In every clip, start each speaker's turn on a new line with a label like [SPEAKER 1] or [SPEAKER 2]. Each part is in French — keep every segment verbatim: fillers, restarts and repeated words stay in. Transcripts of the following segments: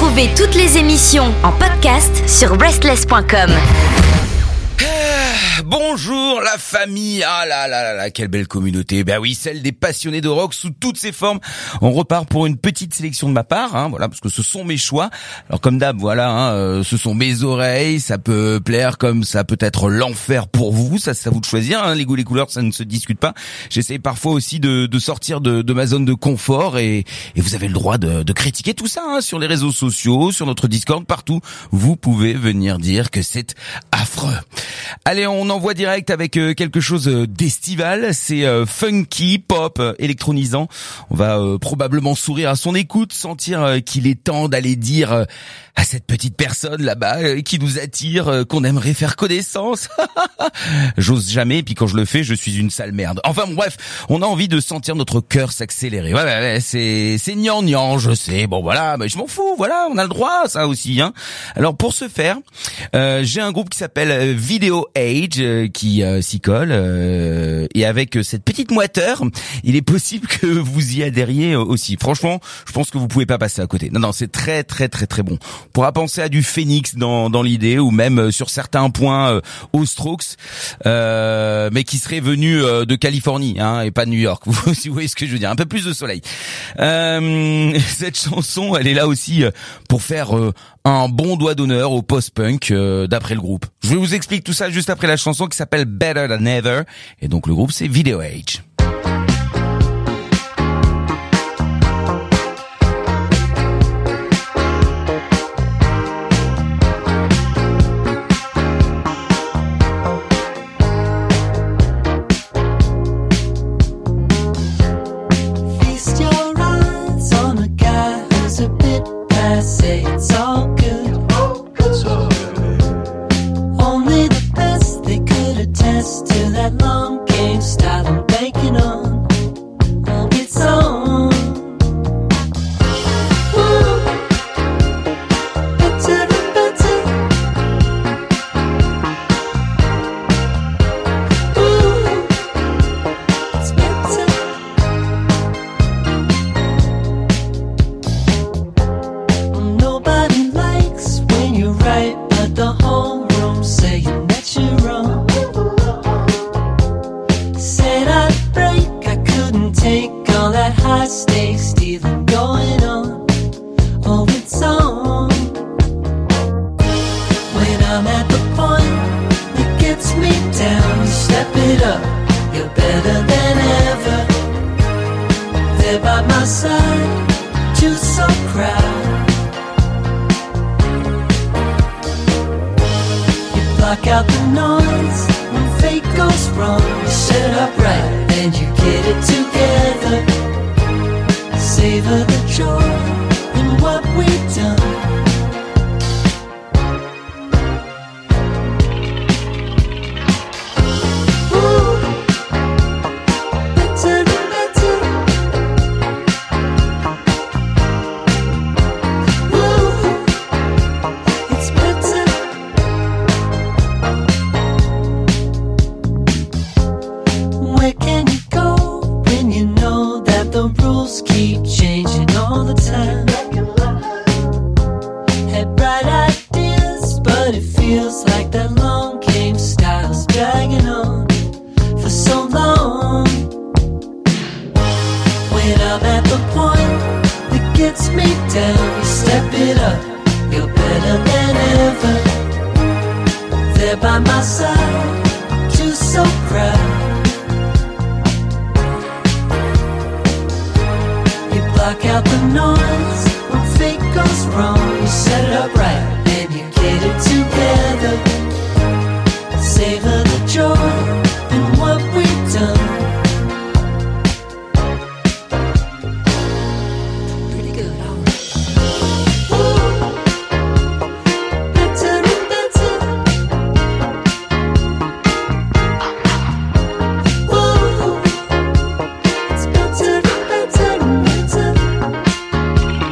[SPEAKER 1] Retrouvez toutes les émissions en podcast sur breastless point com.
[SPEAKER 2] Bonjour la famille, ah là là là là, quelle belle communauté, ben oui, celle des passionnés de rock sous toutes ses formes. On repart pour une petite sélection de ma part, hein, voilà, parce que ce sont mes choix. Alors comme d'hab, voilà, hein, euh, ce sont mes oreilles, ça peut plaire comme ça peut être l'enfer pour vous, ça c'est à vous de choisir, hein, les goûts, les couleurs, ça ne se discute pas. J'essaie parfois aussi de, de sortir de, de ma zone de confort et, et vous avez le droit de, de critiquer tout ça, hein, sur les réseaux sociaux, sur notre Discord, partout. Vous pouvez venir dire que c'est affreux. Allez, on envoie direct avec euh, quelque chose d'estival, c'est euh, funky, pop, euh, électronisant. On va euh, probablement sourire à son écoute, sentir euh, qu'il est temps d'aller dire euh, à cette petite personne là-bas euh, qui nous attire, euh, qu'on aimerait faire connaissance. J'ose jamais, et puis quand je le fais, je suis une sale merde. Enfin bon, bref, on a envie de sentir notre cœur s'accélérer. Ouais, ouais, ouais, c'est c'est gnangnan, je sais. Bon voilà, mais je m'en fous, voilà, on a le droit à ça aussi, hein. Alors pour ce faire, euh, j'ai un groupe qui s'appelle euh, Video Age euh, qui euh, s'y colle euh, et avec euh, cette petite moiteur, il est possible que vous y adhériez euh, aussi. Franchement, je pense que vous pouvez pas passer à côté. Non non, c'est très très très très bon. On pourra penser à du Phoenix dans dans l'idée ou même euh, sur certains points euh, aux Strokes, euh, mais qui serait venu euh, de Californie, hein, et pas de New York. Si vous voyez ce que je veux dire, un peu plus de soleil. Euh, cette chanson, elle est là aussi euh, pour faire euh, un bon doigt d'honneur au post-punk euh, d'après le groupe. Je vous explique tout ça juste après la chanson qui s'appelle Better Than Ever, et donc le groupe c'est Video Age.
[SPEAKER 3] It's all good. It's all good. Only the best they could attest to that long game style I'm banking on. Oh, it's on. Ooh, better and better. Ooh, it's better. Nobody likes when you're right, but the whole room saying that you're wrong. Said I'd break, I couldn't take all that high stakes dealing going on. Oh, it's on. When I'm at the point that gets me down, you step it up, you're better than ever. There by my side, too so proud. Block out the noise when fate goes wrong. You set it up right and you get it together. Savor the joy in what we've done. Ooh, better and better. Ooh, it's better. Where can you go when you know that the rules keep changing all the time? Had bright ideas, but it feels like that long game style's dragging on for so long. When I'm at the point that gets me down, you step it up, you're better than ever. There by my side, too so proud. Block out the noise when fate goes wrong. You set it up right and you get it together. Savor the joy in what we've done. Pretty good, alright. Ooh, better and better. Ooh, it's better and better and better.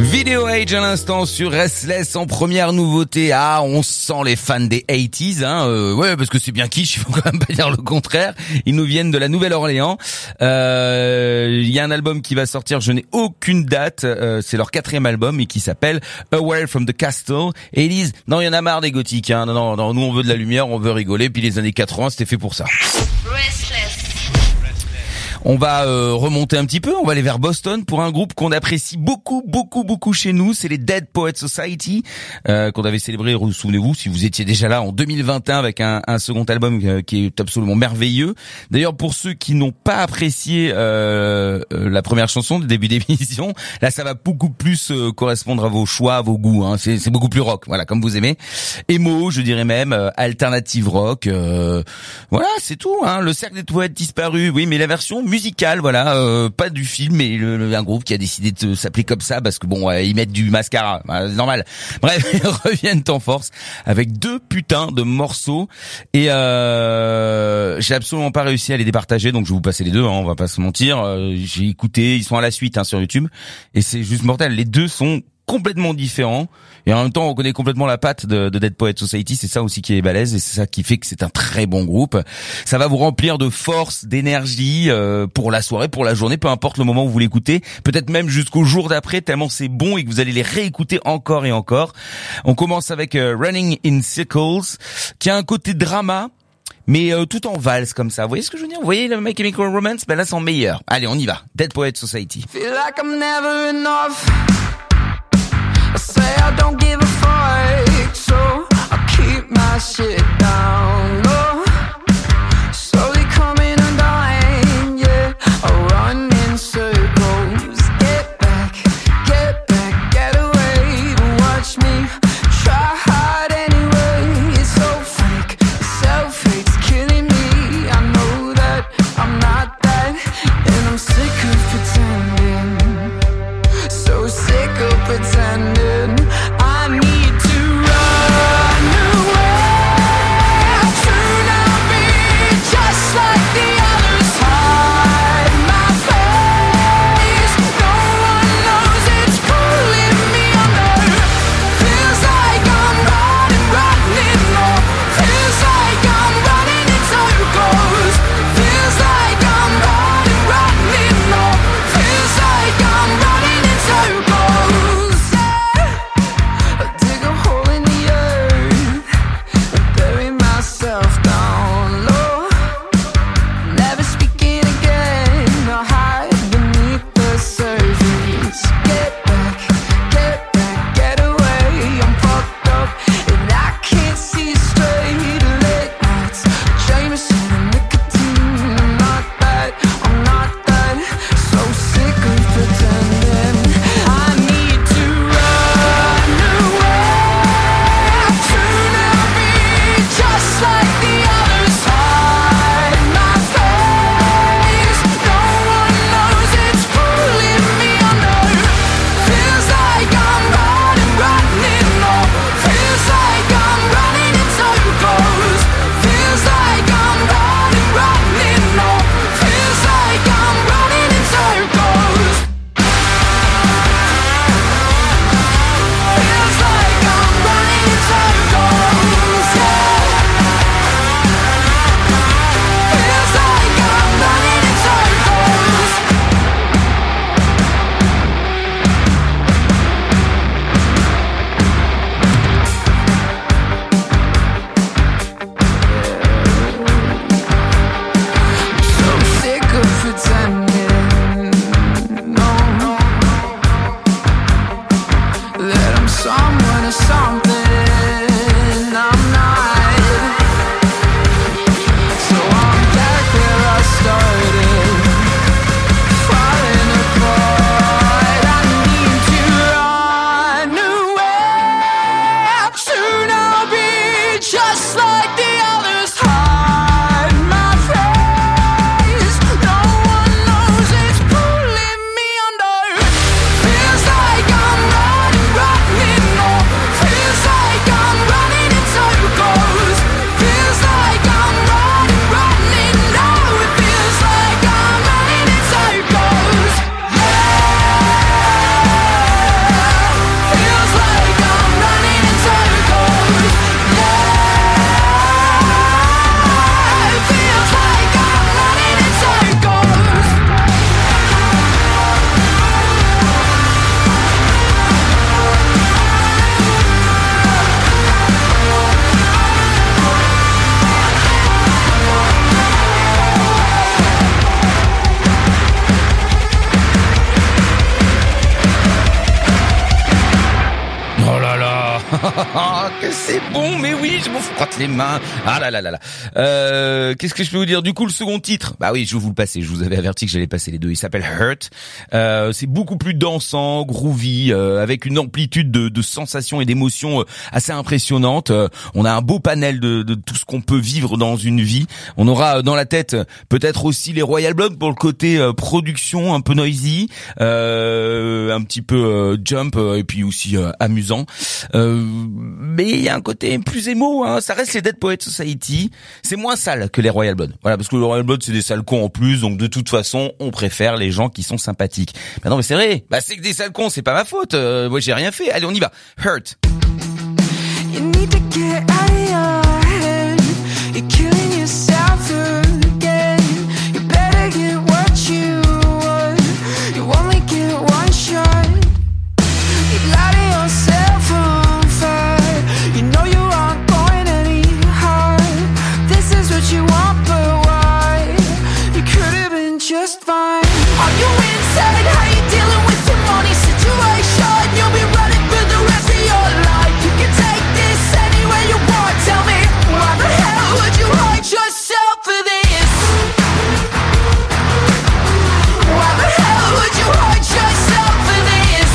[SPEAKER 2] Video Age à l'instant sur Restless en première nouveauté. Ah, on sent les fans des quatre-vingt-dix, hein. Euh, ouais, parce que c'est bien kitsch, il faut quand même pas dire le contraire. Ils nous viennent de la Nouvelle-Orléans. Euh, il y a un album qui va sortir, je n'ai aucune date. Euh, c'est leur quatrième album et qui s'appelle Away from the Castle. Et ils disent, non, il y en a marre des gothiques, hein. Non, non, non, nous on veut de la lumière, on veut rigoler. Puis les années quatre-vingts, c'était fait pour ça.
[SPEAKER 1] Restless.
[SPEAKER 2] On va euh, remonter un petit peu, on va aller vers Boston pour un groupe qu'on apprécie beaucoup, beaucoup, beaucoup chez nous. C'est les Dead Poets Society, euh, qu'on avait célébré, souvenez-vous, si vous étiez déjà là, en deux mille vingt et un avec un, un second album euh, qui est absolument merveilleux. D'ailleurs, pour ceux qui n'ont pas apprécié euh, euh, la première chanson du début d'émission, là, ça va beaucoup plus euh, correspondre à vos choix, à vos goûts. Hein. C'est, c'est beaucoup plus rock, voilà, comme vous aimez. Emo, je dirais même, euh, alternative rock. Euh, voilà, c'est tout. Hein. Le cercle des poètes disparu, oui, mais la version musical, voilà, euh, pas du film, mais le, le, un groupe qui a décidé de s'appeler comme ça parce que bon, ouais, ils mettent du mascara, bah, c'est normal. Bref, ils reviennent en force avec deux putains de morceaux et euh, j'ai absolument pas réussi à les départager, donc je vais vous passer les deux, hein, on va pas se mentir. Euh, j'ai écouté, ils sont à la suite hein, sur YouTube et c'est juste mortel. Les deux sont complètement différents et en même temps on reconnaît complètement la patte de, de Dead Poets Society. C'est ça aussi qui est balèze et c'est ça qui fait que c'est un très bon groupe. Ça va vous remplir de force, d'énergie euh, pour la soirée, pour la journée, peu importe le moment où vous l'écoutez, peut-être même jusqu'au jour d'après tellement c'est bon et que vous allez les réécouter encore et encore. On commence avec euh, Running in Circles qui a un côté drama mais euh, tout en valse comme ça. Vous voyez ce que je veux dire? Vous voyez le My Chemical Romance? Ben là c'est en meilleur. Allez, on y va. Dead Poets Society.
[SPEAKER 4] Feel like I'm never enough. I say I don't give a fuck, so I keep my shit down low. Slowly coming undone, yeah. I run in circles. Get back, get back, get away. But watch me try hard anyway. It's so fake, self-hate's killing me. I know that I'm not that, and I'm sick of pretending. So sick of pretending. I need to run away. Soon I'll be just like the others. Hide my face. No one knows it's pulling me under. Feels like I'm running, running low. Feels like I'm running in circles. Feels like I'm running, running low. Feels like I'm running in circles. Feels
[SPEAKER 2] que c'est bon, mais oui, je m'en frotte les mains. Ah là là là là. Euh, qu'est-ce que je peux vous dire? Du coup, le second titre, bah oui, je vais vous le passer. Je vous avais averti que j'allais passer les deux. Il s'appelle Hurt. Euh, c'est beaucoup plus dansant, groovy, euh, avec une amplitude de, de sensations et d'émotions euh, assez impressionnante. Euh, on a un beau panel de, de tout ce qu'on peut vivre dans une vie. On aura euh, dans la tête euh, peut-être aussi les Royal Blood pour le côté euh, production un peu noisy, euh, un petit peu euh, jump euh, et puis aussi euh, amusant. Euh, mais il y a un côté plus émo, hein. Ça reste les Dead Poets Society. C'est moins sale que les Royal Blood. Voilà, parce que les Royal Blood c'est des sales cons en plus, donc de toute façon on préfère les gens qui sont sympathiques. Bah non mais c'est vrai. Bah c'est que des sales cons, c'est pas ma faute. Euh, moi j'ai rien fait. Allez on y va. Hurt.
[SPEAKER 4] You need to get out of your head. You're killing yourself again. You better get what you want. You only get one shot. You light yourself on fire. You know you aren't going any higher. This is what you want, but why? You could have been just fine. Are you insane? How you dealing with your money situation? You'll be running for the rest of your life. You can take this anywhere you want. Tell me, why the hell would you hurt yourself for this? Why the hell would you hurt yourself for this?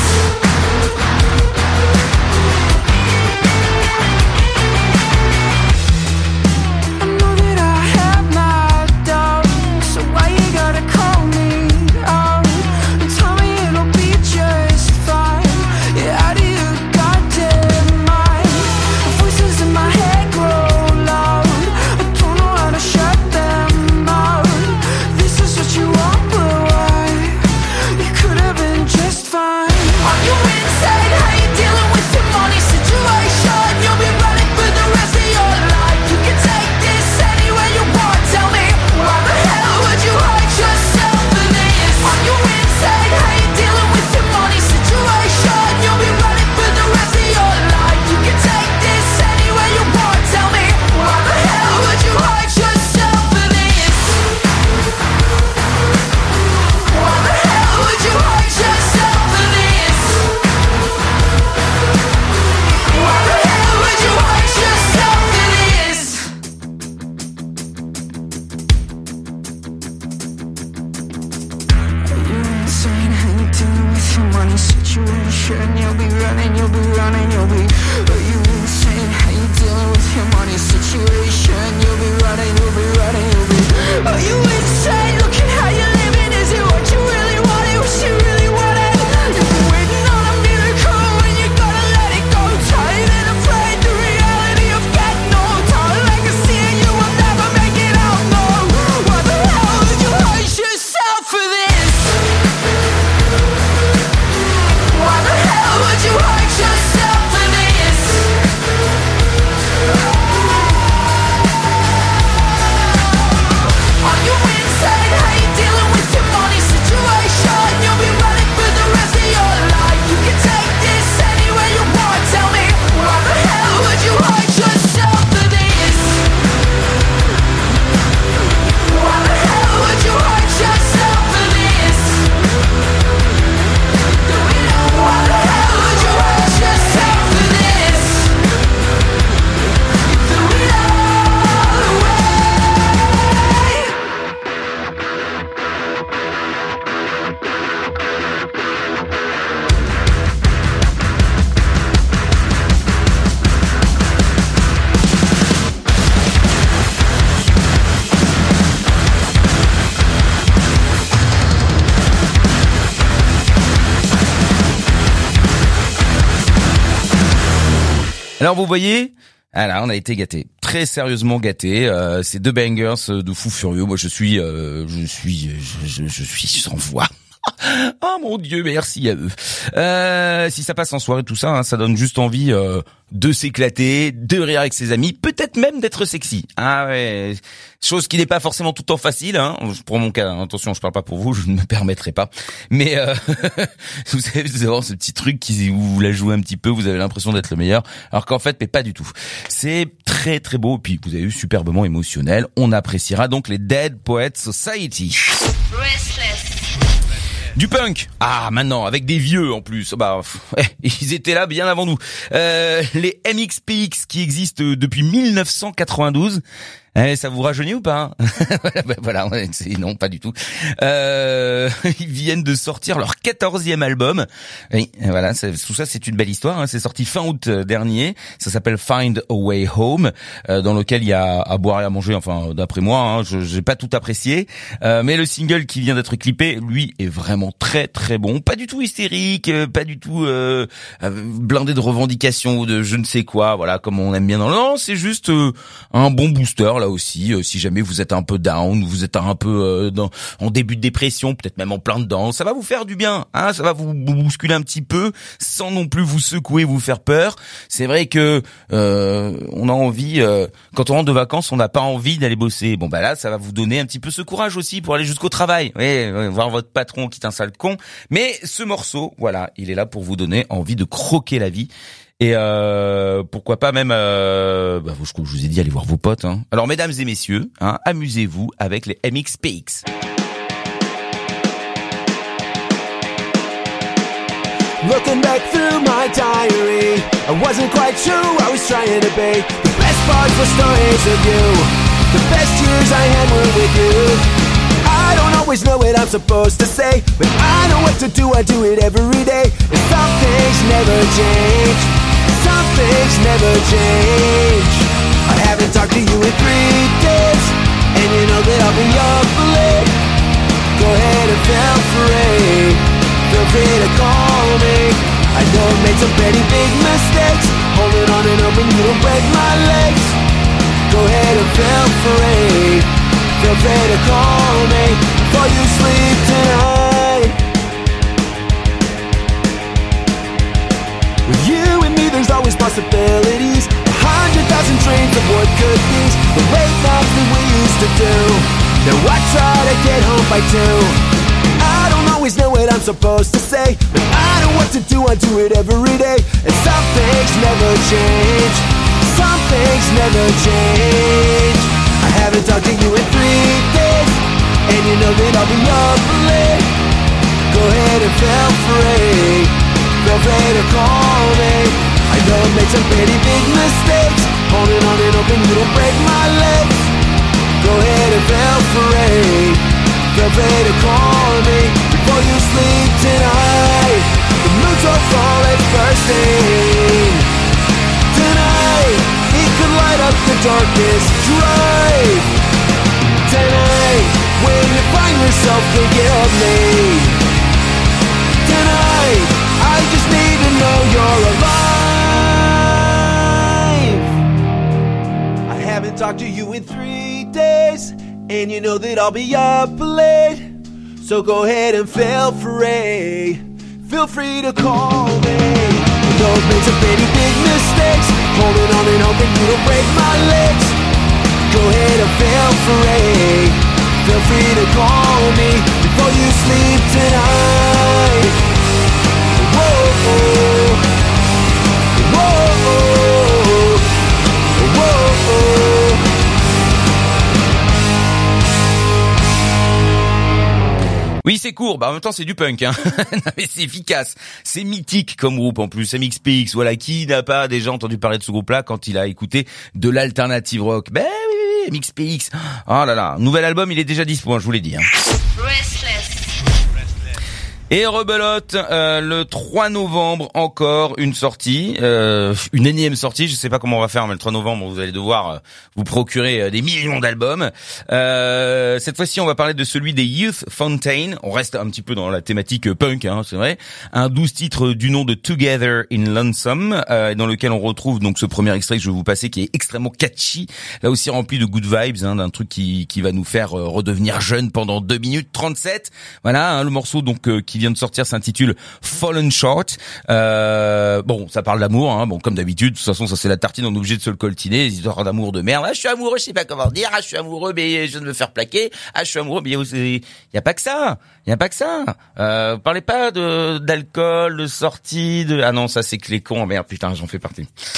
[SPEAKER 4] I know that I have my doubts, so why you gotta call me out and tell me it'll be just fine? Yeah, out of your goddamn mind. The voices in my head grow loud. I don't know how to shut them out. This is what you want, but why? You could have been just fine. Are you insane? How you dealing with your money situation? You'll be running for the rest of your life. You can take this anywhere you want. Tell me, why the hell would you hurt yourself for this? Are you insane? How you dealing with your money situation? You'll be running for the rest of your life. You can take this anywhere you want. Tell me, why the hell would you hurt yourself for this? Why the hell would you hurt yourself for this? Why the hell would you hurt yourself for this? Are you insane? How you dealing with your money situation? You'll be running, you'll be running, you'll be. Are you insane? How you dealing with your money situation? You'll be running, you'll be running, you'll be. Are you insane? Look at how you're living. Is it what you really wanted? What you really wanted? You've been waiting on a miracle and you gotta let it go. Tired and afraid, the reality of getting old. Tired like a sea and you will never make it out, no. Why the hell would you hurt yourself for this? Why the hell would you hurt yourself for this? Are you insane? How you dealing with your money situation? You'll be running for the rest of your life. You can take this anywhere you want. Tell me, why the hell would you hurt yourself for this? Why the hell would you hurt yourself for this? Why the hell would you hurt yourself for this? You threw it all away.
[SPEAKER 2] Alors vous voyez, ah là, on a été gâtés, très sérieusement gâtés. Euh, ces deux bangers de fou furieux. Moi, je suis, euh, je suis, je, je, je suis sans voix. Oh mon Dieu, merci à eux. Euh, si ça passe en soirée, tout ça, hein, ça donne juste envie euh, de s'éclater, de rire avec ses amis, peut-être même d'être sexy. Ah ouais, chose qui n'est pas forcément tout le temps facile. Hein. Pour mon cas, attention, je parle pas pour vous, je ne me permettrai pas. Mais euh, vous savez, vous avez ce petit truc qui, où vous la jouez un petit peu, vous avez l'impression d'être le meilleur, alors qu'en fait, mais pas du tout. C'est très très beau, puis vous avez eu superbement émotionnel. On appréciera donc les Dead Poets Society.
[SPEAKER 1] Restless.
[SPEAKER 2] Du punk. Ah, maintenant, avec des vieux en plus. Bah, pff, ils étaient là bien avant nous. Euh, les M X P X qui existent depuis mille neuf cent quatre-vingt-douze. Eh, ça vous rajeunit ou pas? Voilà, c'est, non, pas du tout. Euh, ils viennent de sortir leur quatorzième album. Oui, voilà, c'est, tout ça, c'est une belle histoire. Hein. C'est sorti fin août dernier. Ça s'appelle Find a Way Home, euh, dans lequel il y a à boire et à manger. Enfin, d'après moi, hein, je j'ai pas tout apprécié. Euh, mais le single qui vient d'être clippé, lui, est vraiment très très bon. Pas du tout hystérique, euh, pas du tout euh, blindé de revendications ou de je ne sais quoi. Voilà, comme on aime bien dans le. Non, c'est juste euh, un bon booster. Là aussi, euh, si jamais vous êtes un peu down, vous êtes un peu euh, dans, en début de dépression, peut-être même en plein dedans, ça va vous faire du bien, hein, ça va vous, vous bousculer un petit peu, sans non plus vous secouer, vous faire peur. C'est vrai que euh, on a envie, euh, quand on rentre de vacances, on n'a pas envie d'aller bosser. Bon bah là, ça va vous donner un petit peu ce courage aussi pour aller jusqu'au travail. Oui, ouais, voir votre patron qui est un sale con. Mais ce morceau, voilà, il est là pour vous donner envie de croquer la vie. Et euh, pourquoi pas même, euh, bah, je, je vous ai dit, allez voir vos potes. Hein. Alors, mesdames et messieurs, hein, amusez-vous avec les M X P X.
[SPEAKER 5] Looking back through my diary, I wasn't quite sure I was trying to be. The best parts were stories of you. The best years I had were with you. I don't always know what I'm supposed to say, but I know what to do, I do it every day. And some things never change. Some things never change. I haven't talked to you in three days, and you know that I'll be up late. Go ahead and feel free, feel free to call me. I know I made some pretty big mistakes, holding on and hoping you don't break my legs. Go ahead and feel free, feel free to call me before you sleep tonight. With you and me there's always possibilities, a hundred thousand dreams of what could be. The late nights that we used to do, now I try to get home by two. I don't always know what I'm supposed to say, but I know what to do, I do it every day. And some things never change, some things never change. I haven't talked to you in three days, and you know that I'll be up late. Go ahead and feel free, feel free to call me. I know I made some pretty big mistakes, holding on and hoping you don't break my legs. Go ahead and feel free, feel free to call me before you sleep tonight. The moon's so fall, it's bursting tonight. It could light up the darkest drive tonight. When you find yourself thinking of me tonight, I just need to know you're alive. I haven't talked to you in three days, and you know that I'll be up late. So go ahead and feel free, feel free to call me. Those made some pretty big mistakes, holding on and hoping you don't break my legs. Go ahead and feel free, feel free to call me before you sleep tonight. Whoa, whoa, whoa, whoa.
[SPEAKER 2] Oui, c'est court, bah en même temps c'est du punk, hein. Mais c'est efficace, c'est mythique comme groupe en plus. M X P X, voilà, qui n'a pas déjà entendu parler de ce groupe-là quand il a écouté de l'alternative rock? Ben oui, oui, oui, M X P X. Oh là là, nouvel album, il est déjà dispo, hein, je vous l'ai dit. Hein.
[SPEAKER 1] Restless.
[SPEAKER 2] Et rebelote, euh, le trois novembre encore une sortie, euh, une énième sortie. Je sais pas comment on va faire, mais le trois novembre vous allez devoir euh, vous procurer euh, des millions d'albums. Euh, cette fois-ci, on va parler de celui des Youth Fountain. On reste un petit peu dans la thématique euh, punk, hein, c'est vrai. Un douze titres du nom de Together in Lonesome, euh, dans lequel on retrouve donc ce premier extrait que je vais vous passer, qui est extrêmement catchy, là aussi rempli de good vibes, hein, d'un truc qui qui va nous faire euh, redevenir jeune pendant deux minutes trente-sept. Voilà, hein, le morceau donc euh, qui vient de sortir s'intitule Fallen Short. Euh, bon, ça parle d'amour, hein. Bon, comme d'habitude, de toute façon, ça c'est la tartine, on est obligé de se le coltiner, les histoires d'amour de merde. Ah, je suis amoureux, je sais pas comment dire. Ah, je suis amoureux, mais je viens de me faire plaquer. Ah, je suis amoureux, mais il y a pas que ça. Il y a pas que ça. Euh, parlez pas de d'alcool, de sortie, de ah non, ça c'est que les cons. Merde, putain, j'en fais partie.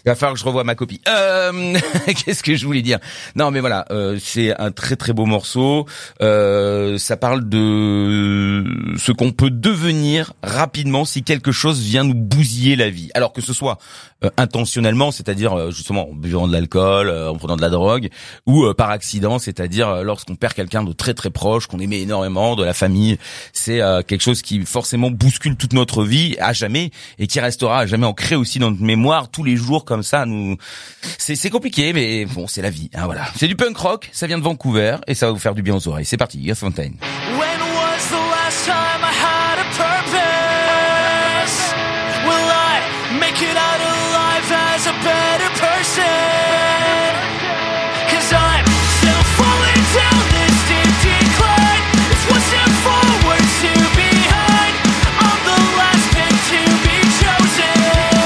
[SPEAKER 2] Il va falloir que je revoie ma copie. Euh, qu'est-ce que je voulais dire? Non, mais voilà, euh, c'est un très très beau morceau. Euh, ça parle de ce qu'on peut devenir rapidement si quelque chose vient nous bousiller la vie. Alors que ce soit euh, intentionnellement, c'est-à-dire euh, justement en buvant de l'alcool, euh, en prenant de la drogue, ou euh, par accident, c'est-à-dire euh, lorsqu'on perd quelqu'un de très très proche, qu'on aimait énormément, de la famille. C'est euh, quelque chose qui forcément bouscule toute notre vie à jamais et qui restera à jamais ancré aussi dans notre mémoire tous les jours comme ça. Nous, c'est, c'est compliqué, mais bon, c'est la vie. Hein, voilà. C'est du punk rock, ça vient de Vancouver et ça va vous faire du bien aux oreilles. C'est parti, Earth Fontaine.
[SPEAKER 4] When was the last time I had a purpose? Will I make it out alive as a better person? 'Cause I'm still falling down this deep decline. It's one step forward, two behind. I'm the last pick to be chosen.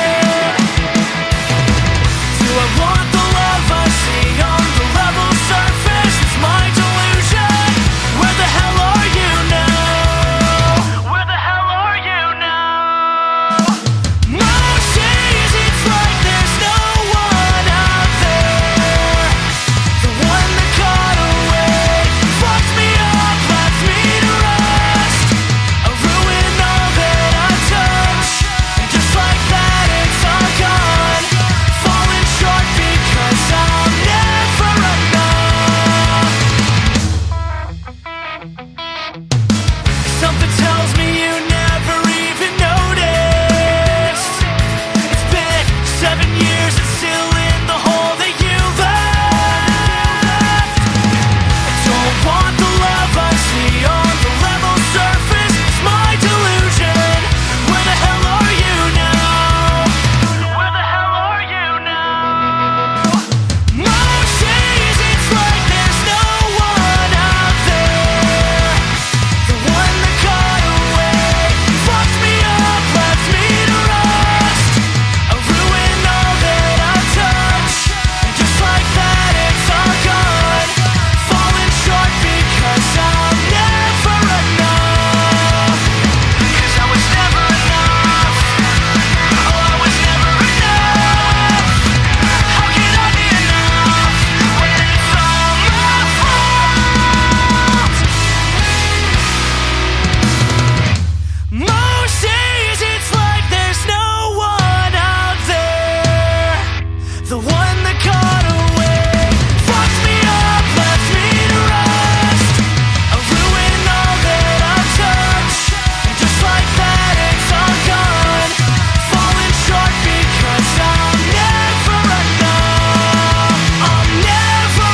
[SPEAKER 4] Do I want the love I see on the level surface? It's my delusion. Where the hell are you now? Where the hell are you now? Most days it's like there's no one out there. The one that got away fucked me up, left me to rust. I ruin all that I touch, and just like that it's all gone. Falling short because I'm never enough. Something tells me you never even noticed. It's been seven years and still in the hole that you left. I don't want the love I see on the level surface. It's my delusion. Where the hell are you now? Where the hell are you now? Most days it's like there's no one out there. The one that got away fucked me up, left me to rust. I ruin all that I touch, and just like that it's all gone. Falling short because I'm never enough. 'Cause I was never enough. Oh, I was never enough. How can I be enough when it's all my fault? Most days it's like there's no one out there. The one that got away fucked me up, left me to rust. I ruin all that I touch, and just like that it's all gone. Falling short because I'm never enough. I'm never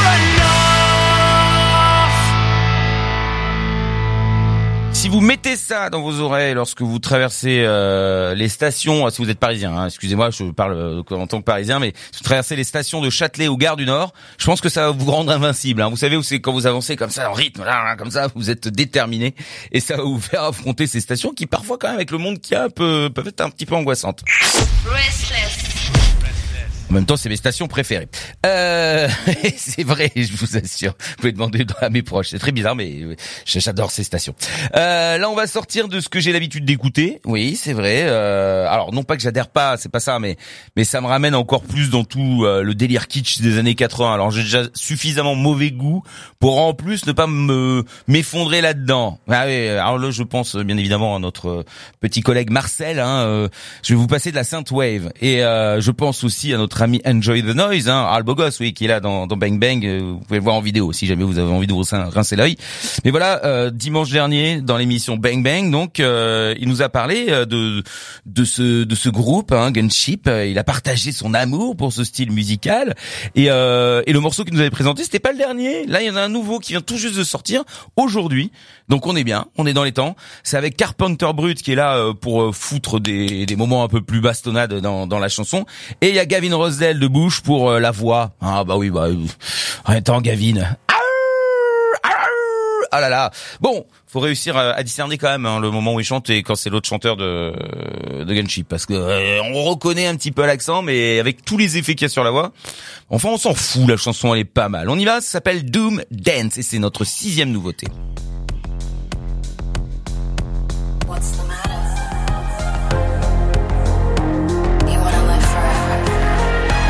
[SPEAKER 4] enough.
[SPEAKER 2] Si vous mettez ça dans vos oreilles lorsque vous traversez euh, les stations, ah, si vous êtes parisien, hein, excusez-moi, je parle euh, en tant que parisien, mais si vous traversez les stations de Châtelet ou Gare du Nord, je pense que ça va vous rendre invincible. Hein. Vous savez où c'est quand vous avancez comme ça en rythme, là, là, comme ça, vous êtes déterminé et ça va vous faire affronter ces stations qui parfois quand même avec le monde qu'il y a peut peuvent être un petit peu angoissantes.
[SPEAKER 1] Restless.
[SPEAKER 2] En même temps, c'est mes stations préférées. Euh, c'est vrai, je vous assure. Vous pouvez demander à mes proches. C'est très bizarre, mais j'adore ces stations. Euh, là, on va sortir de ce que j'ai l'habitude d'écouter. Oui, c'est vrai. Euh, alors, non pas que j'adhère pas, c'est pas ça, mais mais ça me ramène encore plus dans tout euh, le délire kitsch des années quatre-vingts. Alors, j'ai déjà suffisamment mauvais goût pour en plus ne pas me m'effondrer là-dedans. Ah oui, alors là, je pense bien évidemment à notre petit collègue Marcel. Hein, euh, je vais vous passer de la synthwave et euh, je pense aussi à notre ami Enjoy the Noise, hein, Al Bogos, oui, qui est là dans, dans Bang Bang. Euh, vous pouvez le voir en vidéo si jamais vous avez envie de vous rincer l'œil. Mais voilà, euh, dimanche dernier dans l'émission Bang Bang, donc euh, il nous a parlé de de ce de ce groupe, hein, Gunship. Il a partagé son amour pour ce style musical et euh, et le morceau qu'il nous avait présenté, c'était pas le dernier. Là, il y en a un nouveau qui vient tout juste de sortir aujourd'hui. Donc on est bien, on est dans les temps. C'est avec Carpenter Brut qui est là euh, pour euh, foutre des des moments un peu plus bastonnades dans dans la chanson. Et il y a Gavin Rossdale de Bush pour euh, la voix. Ah bah oui, bah en même temps Gavin. Ah là là. Bon, faut réussir à, à discerner quand même hein, le moment où il chante et quand c'est l'autre chanteur de de Gunship, parce que euh, on reconnaît un petit peu l'accent, mais avec tous les effets qu'il y a sur la voix, enfin on s'en fout. La chanson elle est pas mal. On y va. Ça s'appelle Doom Dance et c'est notre sixième nouveauté.
[SPEAKER 6] What's the matter? You wanna live forever?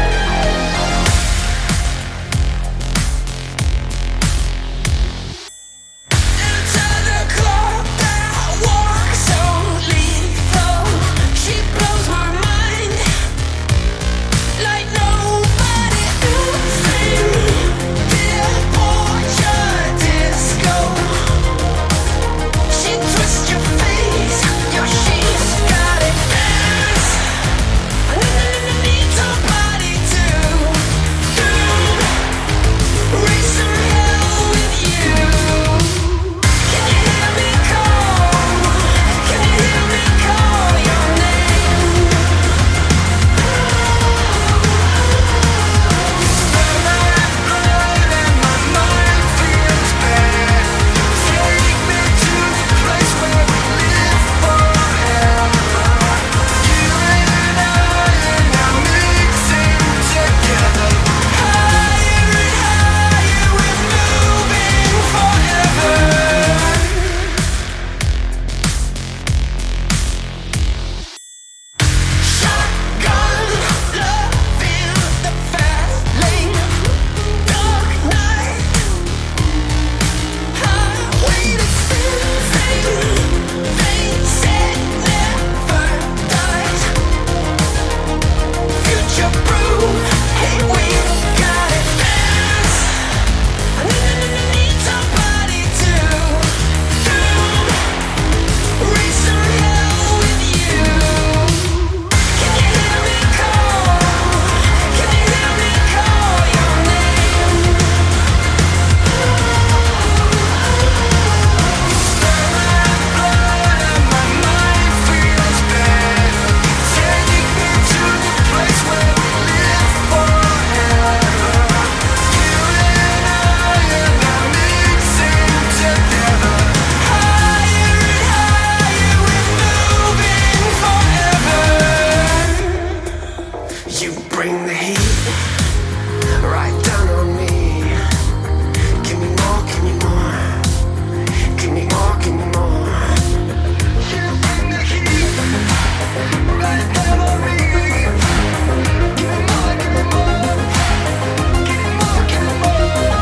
[SPEAKER 5] bring the heat right down on me. Give me more, give me more. Give me more, give me more. You bring the heat right down on me. Give me more, give me more. Give me more, give me more.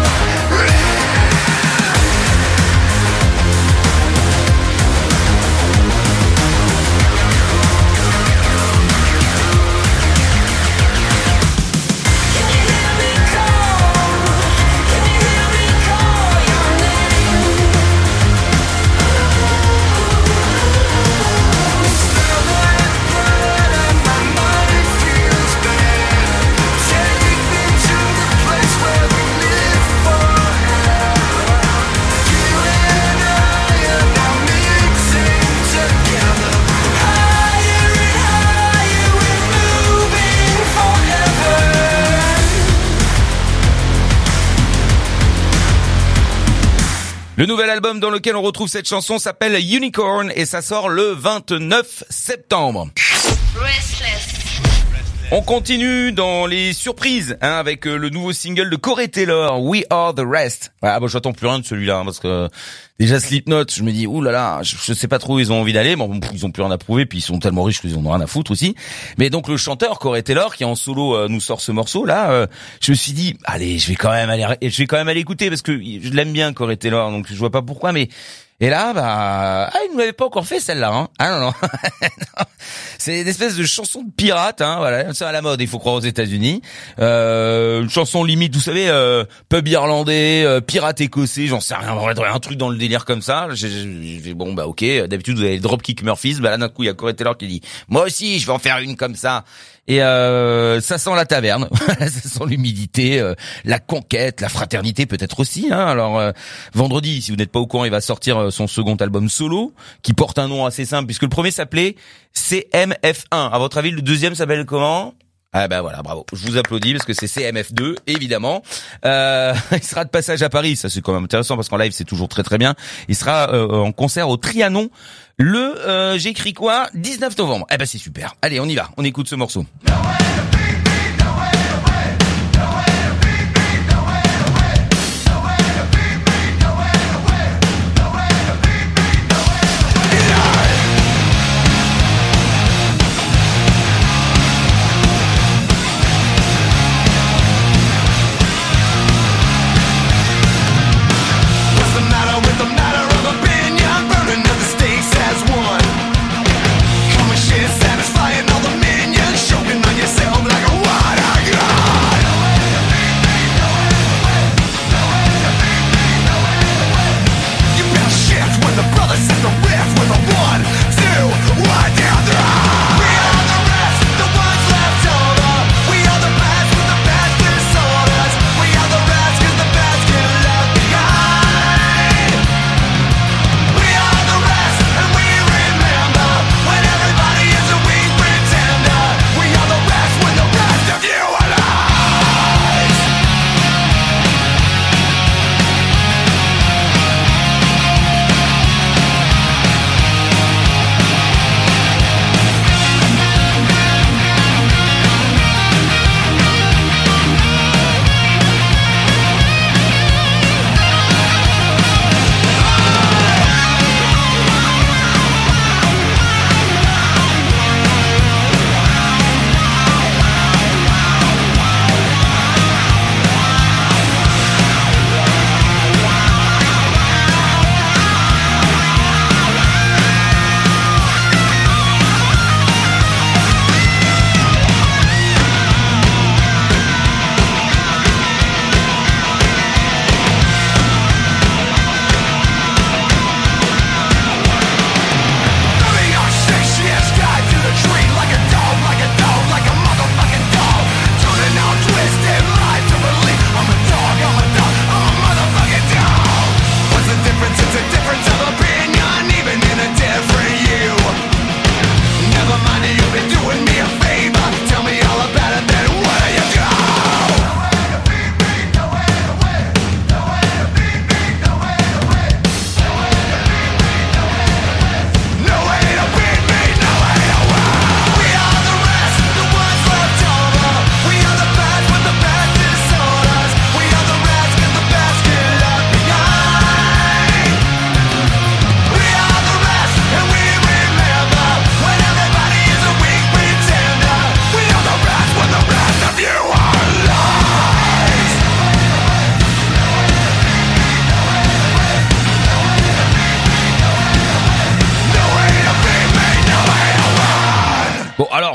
[SPEAKER 2] Le nouvel album dans lequel on retrouve cette chanson s'appelle Unicorn et ça sort le vingt-neuf septembre.
[SPEAKER 1] Restless.
[SPEAKER 2] On continue dans les surprises hein, avec euh, le nouveau single de Corey Taylor, We Are The Rest. Ah bon, j'attends plus rien de celui-là hein, parce que euh, déjà Slipknot, je me dis ouh là là, je, je sais pas trop où ils ont envie d'aller, mais bon, ils ont plus rien à prouver puis ils sont tellement riches qu'ils en ont rien à foutre aussi. Mais donc le chanteur Corey Taylor qui en solo euh, nous sort ce morceau là, euh, je me suis dit allez, je vais quand même aller je vais quand même aller écouter parce que je l'aime bien Corey Taylor donc je vois pas pourquoi mais et là, bah, ah, il ne l'avait pas encore fait celle-là, hein. Ah non, non. C'est une espèce de chanson de pirate, hein. Voilà, c'est à la mode. Il faut croire aux États-Unis. Euh, une chanson limite, vous savez, euh, pub irlandais, euh, pirate écossais, j'en sais rien. Un truc dans le délire comme ça. J'ai, j'ai, j'ai, bon, bah, ok. D'habitude, vous avez le Dropkick Murphys. Bah là, d'un coup, il y a Corey Taylor qui dit, moi aussi, je vais en faire une comme ça. Et euh, ça sent la taverne, ça sent l'humidité, euh, la conquête, la fraternité peut-être aussi. Hein. Alors euh, vendredi, si vous n'êtes pas au courant, il va sortir euh, son second album solo, qui porte un nom assez simple puisque le premier s'appelait C M F un. À votre avis, le deuxième s'appelle comment ? Ah ben voilà, bravo. Je vous applaudis parce que c'est C M F deux, évidemment. Euh, il sera de passage à Paris, ça c'est quand même intéressant parce qu'en live c'est toujours très très bien. Il sera euh, en concert au Trianon le, euh, j'ai écrit quoi, dix-neuf novembre. Eh ben c'est super. Allez, on y va, on écoute ce morceau.
[SPEAKER 5] Satisfying all the minions, choking on your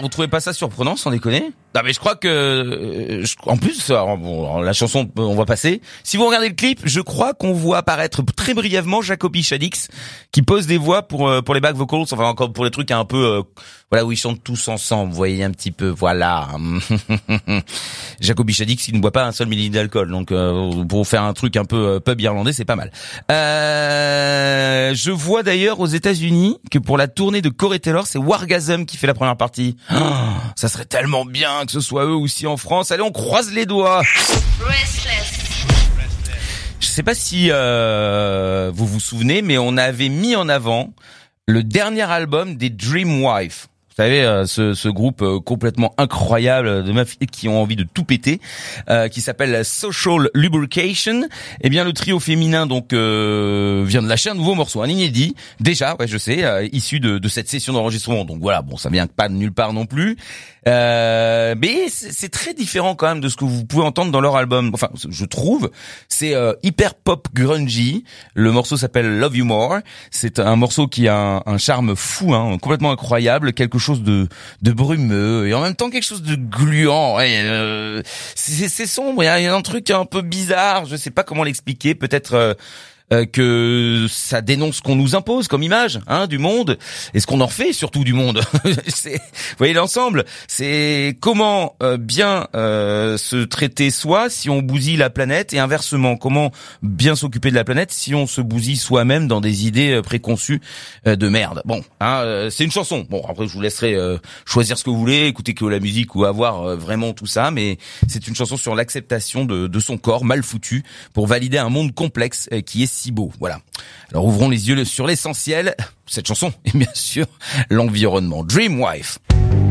[SPEAKER 2] vous trouvez pas ça surprenant, sans déconner? Non mais je crois que, euh, je, en plus, alors, bon, la chanson on va passer. Si vous regardez le clip, je crois qu'on voit apparaître très brièvement Jacoby Shaddix qui pose des voix pour euh, pour les back vocals, enfin encore pour les trucs un peu, euh, voilà où ils chantent tous ensemble. Vous voyez un petit peu, voilà. Jacoby Shaddix, il ne boit pas un seul millilitre d'alcool, donc euh, pour faire un truc un peu euh, pub irlandais, c'est pas mal. Euh, je vois d'ailleurs aux États-Unis que pour la tournée de Corey Taylor, c'est Wargasm qui fait la première partie. Oh, ça serait tellement bien que ce soit eux aussi en France. Allez, on croise les doigts.
[SPEAKER 1] Restless.
[SPEAKER 2] Je sais pas si euh, vous vous souvenez, mais on avait mis en avant le dernier album des Dreamwife. Vous savez, euh, ce, ce groupe euh, complètement incroyable de meufs qui ont envie de tout péter, euh, qui s'appelle Social Lubrication. Eh bien, le trio féminin donc euh, vient de lâcher un nouveau morceau, un inédit, déjà, ouais, je sais, euh, issu de, de cette session d'enregistrement. Donc voilà, bon, ça vient pas de nulle part non plus. Euh, mais c'est, c'est très différent quand même de ce que vous pouvez entendre dans leur album. Enfin, je trouve, c'est euh, hyper pop grungy. Le morceau s'appelle Love You More. C'est un morceau qui a un, un charme fou, hein, complètement incroyable, quelque chose de, de brumeux et en même temps quelque chose de gluant. Ouais, euh, c'est, c'est sombre. Il y a, il y a un truc un peu bizarre. Je sais pas comment l'expliquer. Peut-être. Euh, Euh, que ça dénonce ce qu'on nous impose comme image, hein, du monde, et ce qu'on en fait surtout du monde. C'est, vous voyez l'ensemble. C'est comment euh, bien euh, se traiter soi si on bousille la planète, et inversement, comment bien s'occuper de la planète si on se bousille soi-même dans des idées euh, préconçues euh, de merde. Bon, hein, euh, c'est une chanson. Bon, après je vous laisserai euh, choisir ce que vous voulez, écouter que la musique ou avoir euh, vraiment tout ça, mais c'est une chanson sur l'acceptation de, de son corps mal foutu pour valider un monde complexe euh, qui est si beau, voilà. Alors ouvrons les yeux sur l'essentiel, cette chanson, et bien sûr, l'environnement. Dreamwife.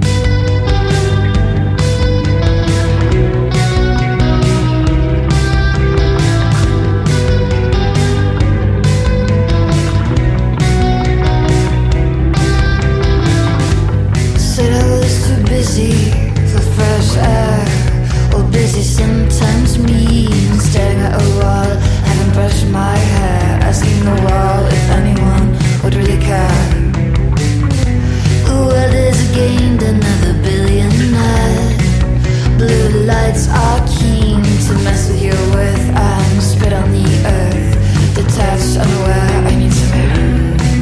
[SPEAKER 6] Said I was too busy for fresh air. Well, busy sometimes means staring at a wall. Haven't brushed my hair, asking the wall if anyone would really care. The world has gained another billionaire. Blue lights are keen to mess with your worth and spit on the earth. Detached, unaware, I need some air.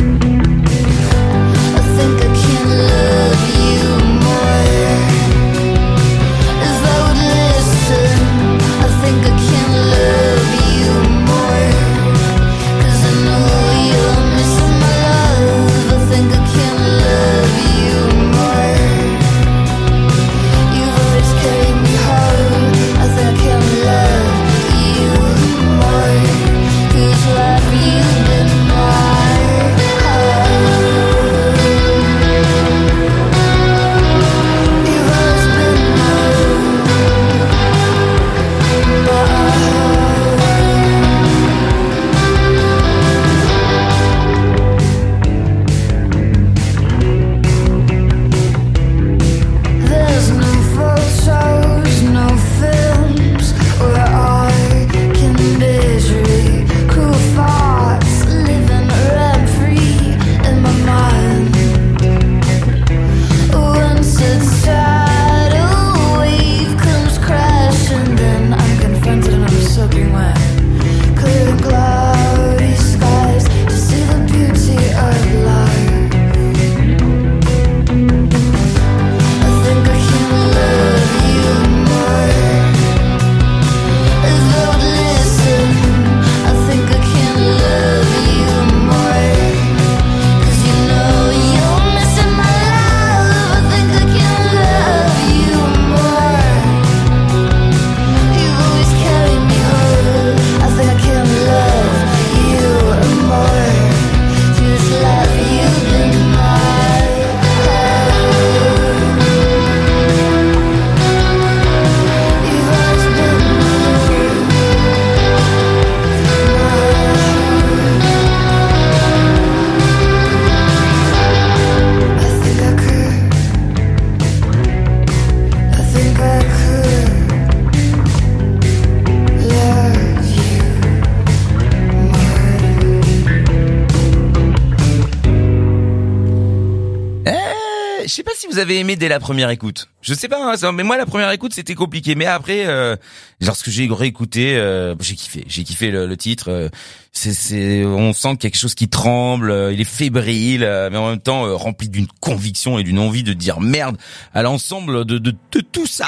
[SPEAKER 6] I think I can love you more if I would listen. I think I can love you more, 'cause I know you're missing my love. I
[SPEAKER 2] si vous avez aimé dès la première écoute. Je sais pas, hein, mais moi la première écoute c'était compliqué, mais après, euh, lorsque j'ai réécouté, euh, j'ai kiffé, j'ai kiffé le, le titre. Euh, c'est, c'est, on sent qu'il y a quelque chose qui tremble, euh, il est fébrile, euh, mais en même temps euh, rempli d'une conviction et d'une envie de dire merde à l'ensemble de de, de tout ça.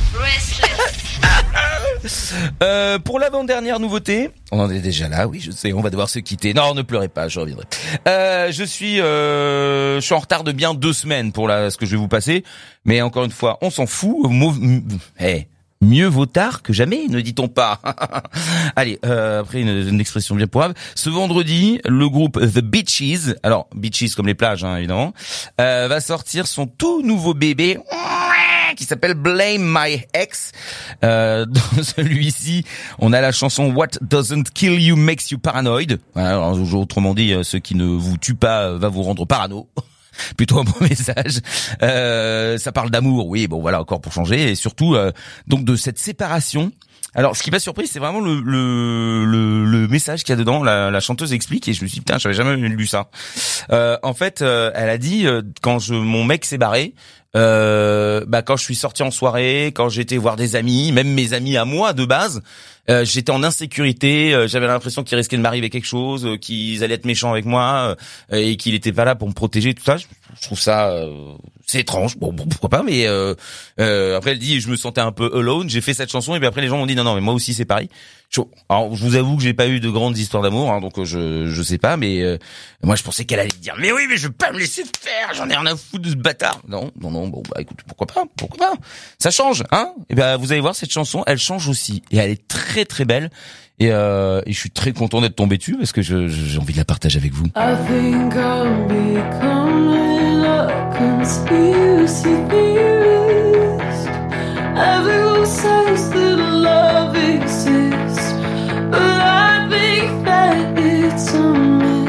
[SPEAKER 2] Euh, pour l'avant-dernière nouveauté, on en est déjà là, oui, je sais, on va devoir se quitter. Non, ne pleurez pas, je reviendrai. Euh, je suis, euh, je suis en retard de bien deux semaines pour la, ce que je vais vous passer, mais encore une fois, on s'en fout. Mau- hey, mieux vaut tard que jamais, ne dit-on pas. Allez, euh, après une, une expression bien pourrave. Ce vendredi, le groupe The Beaches, alors Beaches comme les plages, hein, évidemment, euh, va sortir son tout nouveau bébé qui s'appelle Blame My Ex. Euh, dans celui-ci, on a la chanson What Doesn't Kill You Makes You Paranoid. Voilà, alors, autrement dit, ce qui ne vous tue pas va vous rendre parano. Plutôt un bon message. Euh, ça parle d'amour, oui, bon voilà, encore pour changer, et surtout euh, donc de cette séparation. Alors, ce qui m'a surpris, c'est vraiment le le le, le message qu'il y a dedans. La, la chanteuse explique, et je me suis dit, putain, j'avais jamais lu ça. Euh, en fait, euh, elle a dit, euh, quand je mon mec s'est barré, euh, bah quand je suis sorti en soirée, quand j'étais voir des amis, même mes amis à moi de base, euh, j'étais en insécurité, euh, j'avais l'impression qu'il risquait de m'arriver quelque chose, euh, qu'ils allaient être méchants avec moi, euh, et qu'il était pas là pour me protéger, tout ça. Je, je trouve ça euh, c'est étrange. Bon, bon, pourquoi pas, mais euh, euh, après elle dit, je me sentais un peu alone, j'ai fait cette chanson, et puis après les gens m'ont dit non non mais moi aussi c'est pareil. Je, alors je vous avoue que j'ai pas eu de grandes histoires d'amour, hein, donc je je sais pas, mais euh, moi je pensais qu'elle allait dire mais oui mais je vais pas me laisser faire, j'en ai rien à foutre de ce bâtard. Non non non, bon bah écoute, pourquoi pas, pourquoi pas, ça change, hein. Et ben vous allez voir, cette chanson elle change aussi, et elle est très très belle, et, euh, et je suis très content d'être tombé dessus parce que je, je, j'ai envie de la partager avec vous.
[SPEAKER 7] I think I'm becoming a conspiracy theorist. Everyone says that love exists, but I think that it's a myth.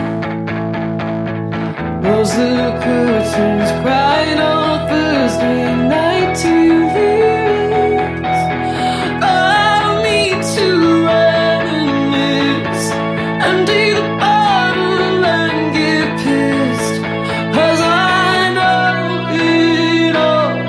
[SPEAKER 7] Was the curtains cried on Thursday night to this? I need to reminisce and dig the bottom and get pissed, 'cause I know it all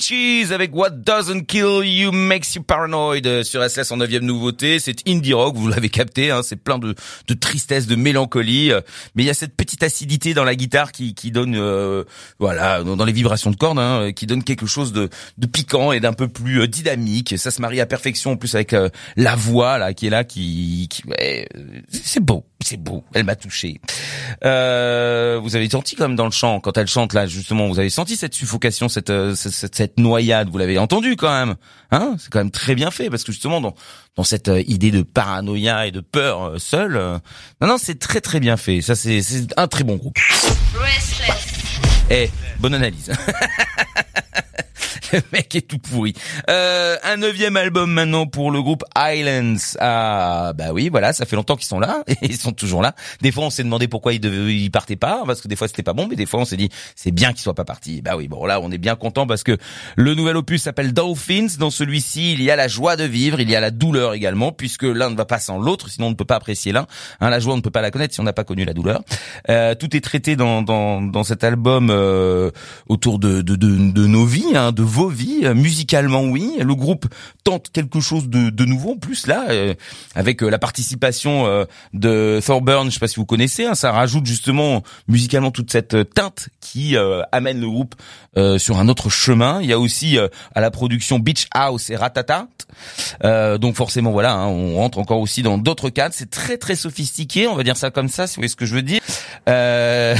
[SPEAKER 2] Witches avec What Doesn't Kill You Makes You Paranoid sur S L S en neuvième nouveauté. C'est indie rock, vous l'avez capté, hein, c'est plein de, de tristesse, de mélancolie, mais il y a cette petite acidité dans la guitare qui, qui donne, euh, voilà, dans les vibrations de cordes, hein, qui donne quelque chose de, de piquant et d'un peu plus dynamique. Ça se marie à perfection en plus avec euh, la voix là qui est là, qui, qui ouais, c'est beau, c'est beau. Elle m'a touché. Euh, vous avez senti quand même dans le chant quand elle chante là justement, vous avez senti cette suffocation, cette cette, cette noyade, vous l'avez entendu quand même, hein? C'est quand même très bien fait parce que justement dans dans cette idée de paranoïa et de peur seule, euh, non non c'est très très bien fait. Ça c'est c'est un très bon groupe.
[SPEAKER 1] Restless.
[SPEAKER 2] Eh, bonne analyse. Le mec est tout pourri. Euh, un neuvième album maintenant pour le groupe Islands. Ah, bah oui, voilà, ça fait longtemps qu'ils sont là et ils sont toujours là. Des fois, on s'est demandé pourquoi ils, devaient, ils partaient pas, parce que des fois c'était pas bon, mais des fois on s'est dit c'est bien qu'ils soient pas partis. Bah oui, bon là, on est bien content parce que le nouvel opus s'appelle Dolphins. Dans celui-ci, il y a la joie de vivre, il y a la douleur également, puisque l'un ne va pas sans l'autre, sinon on ne peut pas apprécier l'un. Hein, la joie, on ne peut pas la connaître si on n'a pas connu la douleur. Euh, tout est traité dans dans dans cet album euh, autour de de de, de nos vies, hein, de vos vies, musicalement oui. Le groupe tente quelque chose de, de nouveau en plus là, euh, avec euh, la participation euh, de Thorburn, je sais pas si vous connaissez, hein, ça rajoute justement musicalement toute cette euh, teinte qui euh, amène le groupe euh, sur un autre chemin. Il y a aussi euh, à la production Beach House et Ratata, euh, donc forcément voilà, hein, on rentre encore aussi dans d'autres cadres. C'est très très sophistiqué, on va dire ça comme ça, si vous voyez ce que je veux dire. Euh...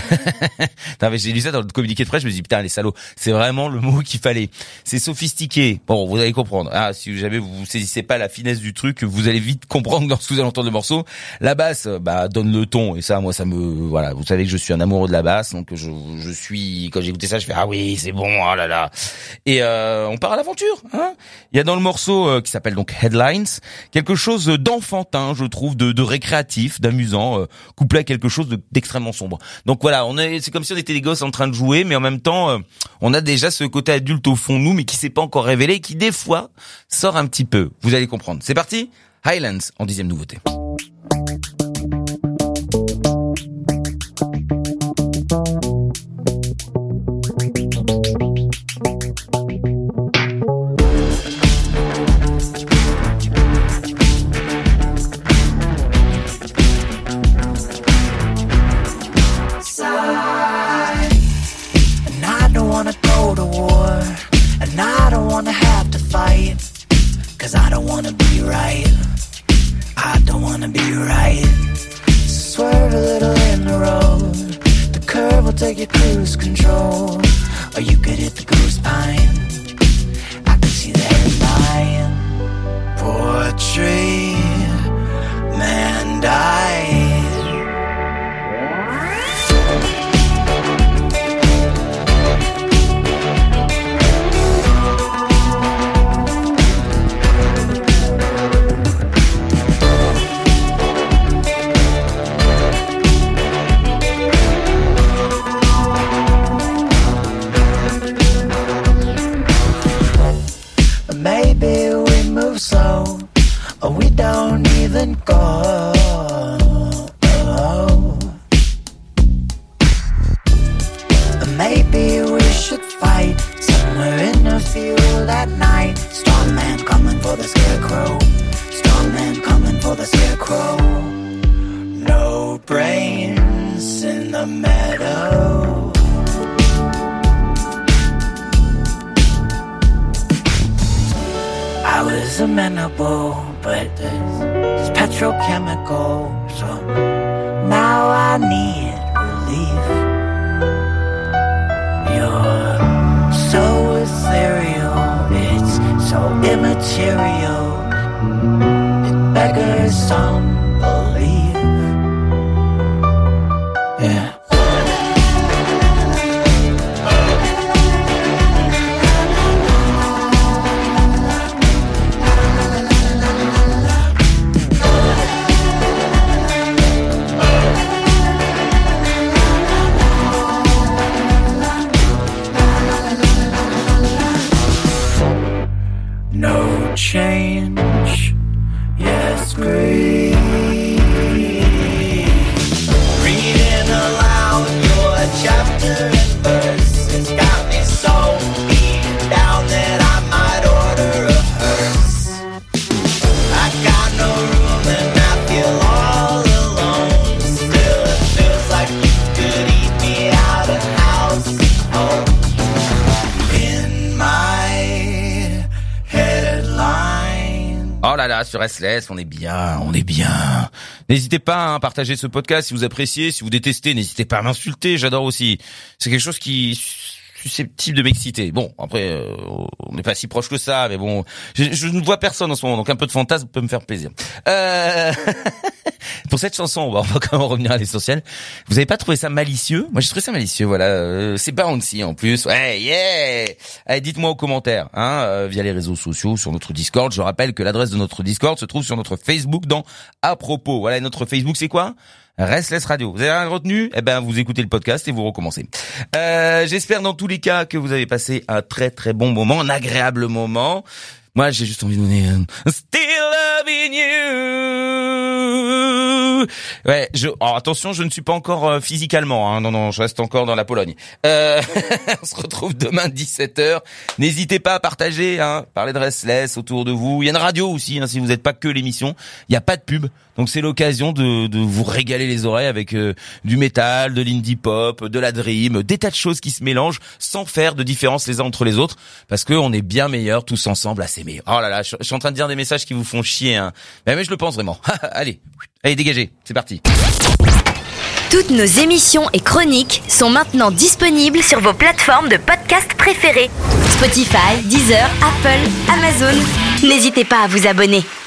[SPEAKER 2] J'ai lu ça dans le communiqué de presse, je me dis putain les salauds, c'est vraiment le mot qu'il fallait. C'est sophistiqué. Bon, vous allez comprendre. Ah, si jamais vous saisissez pas la finesse du truc, vous allez vite comprendre lorsque vous allez entendre le morceau. La basse, bah, donne le ton. Et ça, moi, ça me, voilà. Vous savez que je suis un amoureux de la basse, donc je, je suis, quand j'ai écouté ça, je fais ah oui, c'est bon, oh là là. Et euh, on part à l'aventure. Hein. Il y a dans le morceau euh, qui s'appelle donc Headlines quelque chose d'enfantin, je trouve, de, de récréatif, d'amusant, euh, couplé à quelque chose de, d'extrêmement sombre. Donc voilà, on est, c'est comme si on était des gosses en train de jouer, mais en même temps, euh, on a déjà ce côté adulte au fond de nous, mais qui s'est pas encore révélé, qui des fois sort un petit peu. Vous allez comprendre. C'est parti, Highlands en dixième nouveauté.
[SPEAKER 3] Change, yes, grief.
[SPEAKER 2] Oh là là, sur Restless, on est bien, on est bien. N'hésitez pas hein, à partager ce podcast si vous appréciez, si vous détestez, n'hésitez pas à m'insulter, j'adore aussi. C'est quelque chose qui susceptible de m'exciter. Bon, après, euh, on n'est pas si proche que ça, mais bon, je, je ne vois personne en ce moment, donc un peu de fantasme peut me faire plaisir. Euh... Pour cette chanson, on va, on va quand même revenir à l'essentiel. Vous avez pas trouvé ça malicieux? Moi, j'ai trouvé ça malicieux, voilà. Euh, c'est bouncy en plus. Ouais, yeah. Allez, dites-moi aux commentaires, hein, euh, via les réseaux sociaux, sur notre Discord. Je rappelle que l'adresse de notre Discord se trouve sur notre Facebook dans À propos. Voilà, notre Facebook, c'est quoi? Restless Radio. Vous avez rien retenu? Eh ben, vous écoutez le podcast et vous recommencez. Euh, j'espère dans tous les cas que vous avez passé un très très bon moment, un agréable moment. Moi, j'ai juste envie de donner un Still Loving You. Ouais, je, oh, attention, je ne suis pas encore euh, physiquement, hein. Non, non, je reste encore dans la Pologne. Euh, on se retrouve demain dix-sept heures. N'hésitez pas à partager, hein, parler de Restless autour de vous. Il y a une radio aussi, hein, si vous n'êtes pas que l'émission. Il n'y a pas de pub. Donc c'est l'occasion de, de vous régaler les oreilles avec euh, du métal, de l'indie pop, de la dream, des tas de choses qui se mélangent sans faire de différence les uns entre les autres, parce que on est bien meilleurs tous ensemble à s'aimer. Oh là là, je, je suis en train de dire des messages qui vous font chier, hein. Mais, mais je le pense vraiment. Allez, allez dégagez, c'est parti.
[SPEAKER 1] Toutes nos émissions et chroniques sont maintenant disponibles sur vos plateformes de podcast préférées. Spotify, Deezer, Apple, Amazon. N'hésitez pas à vous abonner.